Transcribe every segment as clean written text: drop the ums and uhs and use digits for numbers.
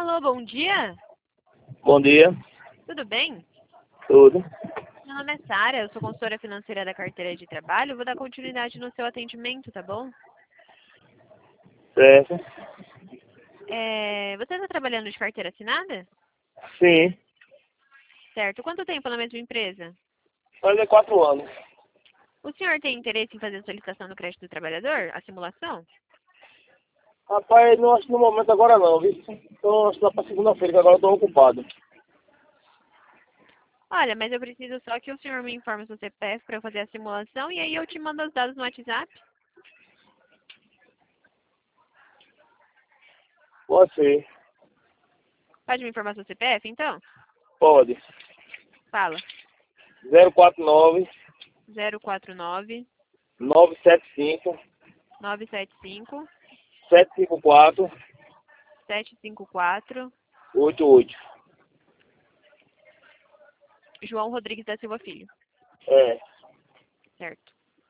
Alô, bom dia? Bom dia, Tudo bem? tudo. Meu nome é Sara, eu sou consultora financeira da carteira de trabalho. Vou dar continuidade no seu atendimento, tá bom? Certo? Você está trabalhando de carteira assinada? Sim, Certo. Quanto tempo na mesma empresa? faz 4 anos. O senhor tem interesse em fazer a solicitação do crédito do trabalhador, a simulação? Rapaz, não acho no momento agora não, viu? Então acho que lá pra segunda-feira, que agora eu tô ocupado. Olha, mas eu preciso só que o senhor me informe o seu CPF para eu fazer a simulação e aí eu te mando os dados no WhatsApp. Pode ser, Pode me informar seu CPF, então? pode. Fala. 049 049 975 975 754 754 88. João Rodrigues da Silva Filho. É. Certo.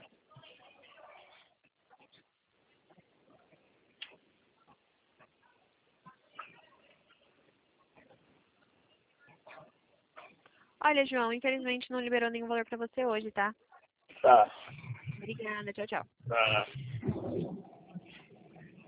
Olha, João, infelizmente não liberou nenhum valor para você hoje, tá? Tá. Obrigada, tchau, tchau. Tá.